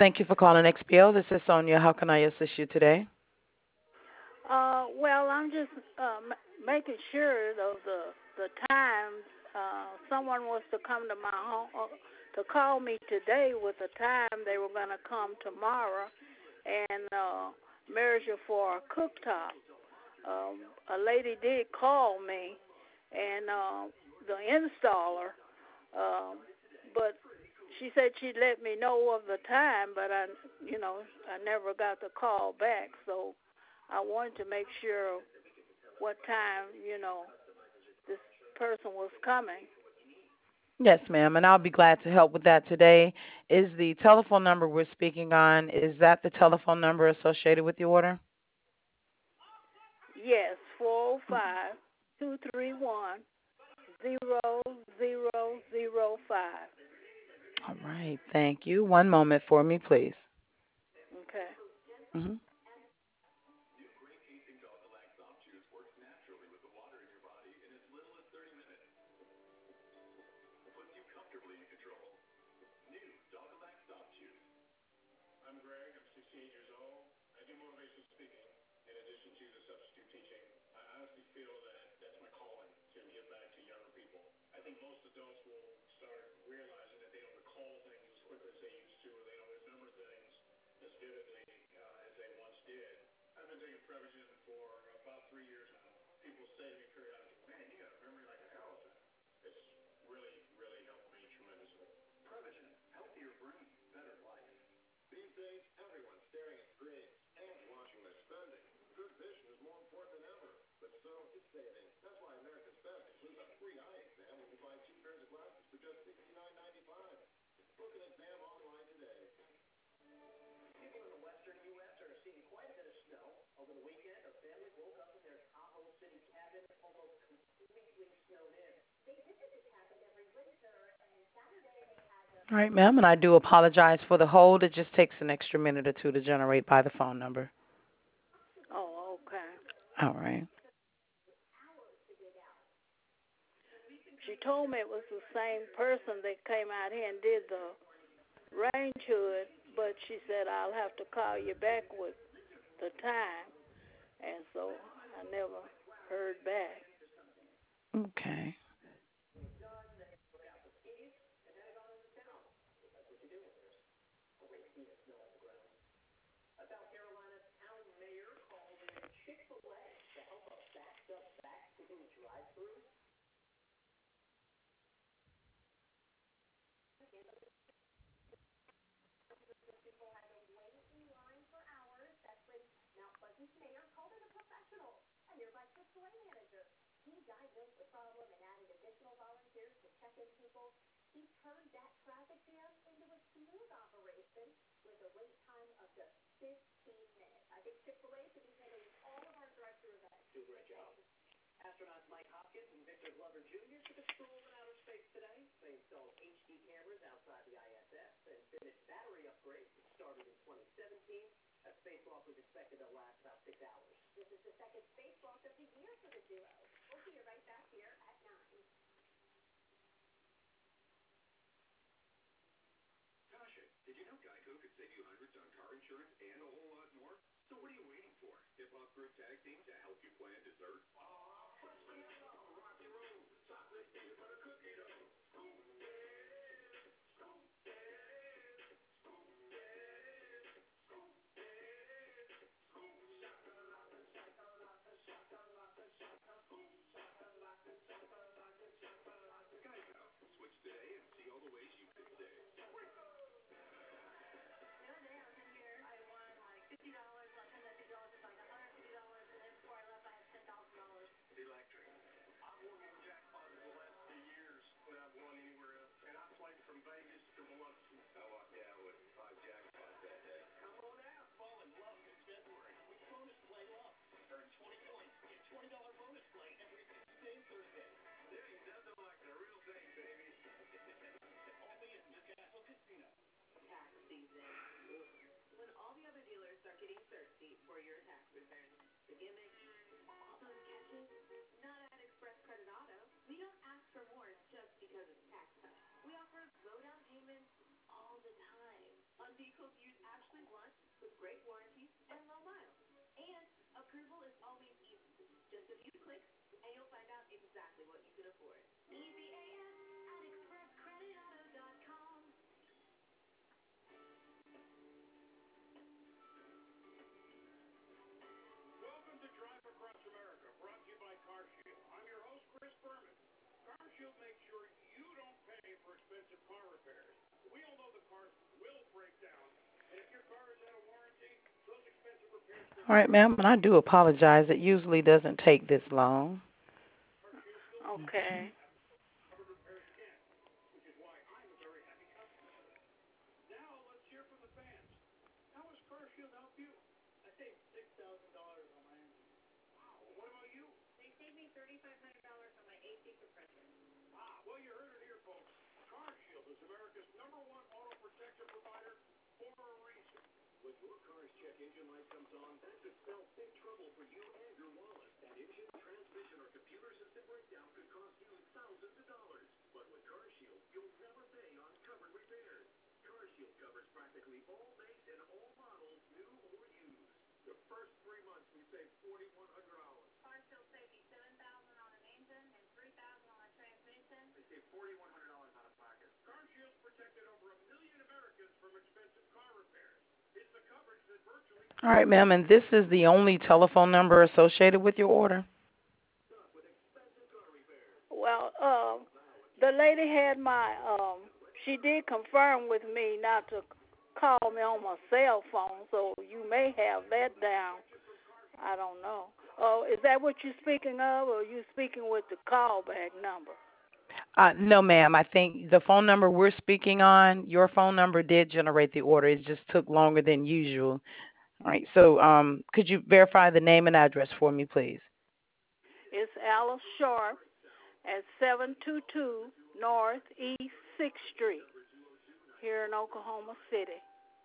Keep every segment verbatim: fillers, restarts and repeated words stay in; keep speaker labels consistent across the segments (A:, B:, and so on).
A: Thank you for calling X P O. This is Sonia. How can I assist you today?
B: Uh, well, I'm just uh, m- making sure of the the time. Uh, someone was to come to my home uh, to call me today with the time they were going to come tomorrow and uh, measure for a cooktop. Um, a lady did call me, and uh, the installer, um, but she said she'd let me know of the time, but I, you know, I never got the call back. So I wanted to make sure what time, you know, this person was coming.
A: Yes, ma'am, and I'll be glad to help with that today. Is the telephone number we're speaking on, is that the telephone number associated with the order?
B: Yes, four oh five, two three one, zero zero zero five.
A: All right, thank you. One moment for me, please.
B: Okay.
A: hmm All right, ma'am, and I do apologize for the hold. It just takes an extra minute or two to generate by the phone number.
B: Oh, okay.
A: All right.
B: She told me it was the same person that came out here and did the range hood, but she said I'll have to call you back with the time, and so I never heard back.
A: Okay. All right, ma'am, and I do apologize. It usually doesn't take this long.
B: Okay.
A: All right, ma'am, and this is the only telephone number associated with your order?
B: Well, um, the lady had my um. She did confirm with me not to call me on my cell phone, so you may have that down. I don't know. Oh, is that what you're speaking of, or are you speaking with the callback number?
A: Uh, no, ma'am. I think the phone number we're speaking on, your phone number did generate the order. It just took longer than usual. All right. So, um, could you verify the name and address for me, please?
B: It's Alice Sharp at seven two two Northeast sixth Street here in Oklahoma City.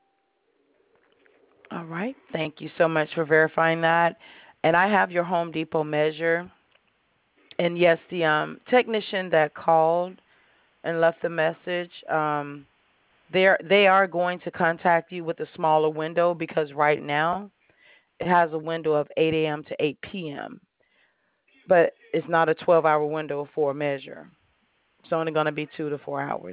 A: All right. Thank you so much for verifying that. And I have your Home Depot measure. And yes, the um, technician that called and left the message, um, they're they are going to contact you with a smaller window because right now it has a window of eight a m to eight p m, but it's not a twelve-hour window for a measure. It's only going to be two to four hours.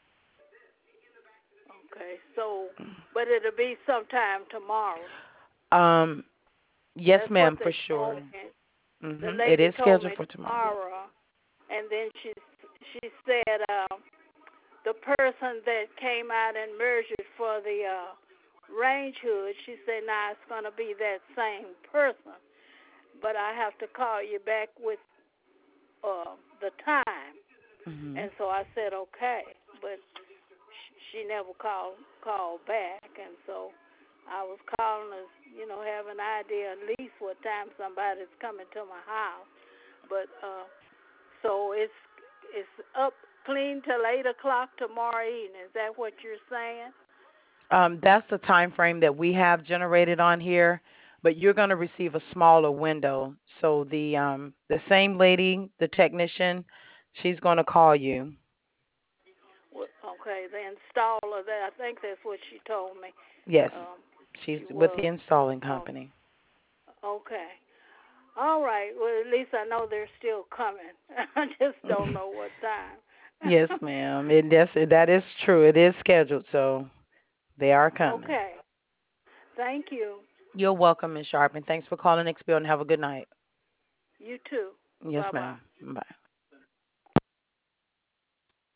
B: Okay, so, but it'll be sometime tomorrow.
A: Um, yes,
B: That's what
A: ma'am, for
B: they told
A: sure.
B: me. The
A: Mhm. It
B: lady
A: is
B: told
A: scheduled
B: me
A: for tomorrow.
B: tomorrow, and then she she said uh, the person that came out and measured for the uh, range hood, she said, now it's going to be that same person, but I have to call you back with uh, the time.
A: Mhm.
B: And so I said, okay, but she never called called back, and so I was calling to, you know, have an idea at least what time somebody's coming to my house. But uh, so it's it's up clean till eight o'clock tomorrow evening. Is that what you're saying?
A: Um, that's the time frame that we have generated on here, but you're going to receive a smaller window. So the um the same lady, the technician, she's going to call you.
B: Okay, the installer. That I think that's what she told me.
A: Yes,
B: Um,
A: she's
B: she
A: with the
B: was.
A: installing
B: Oh,
A: company.
B: okay. All right. Well, at least I know they're still coming. I just don't know what
A: Yes,
B: time.
A: ma'am. It yes, that is true. It is scheduled, so they are coming.
B: Okay. Thank you.
A: You're welcome, Miss Sharp, and thanks for calling X B O and have a good night.
B: You too.
A: Yes,
B: Bye bye.
A: ma'am. Bye.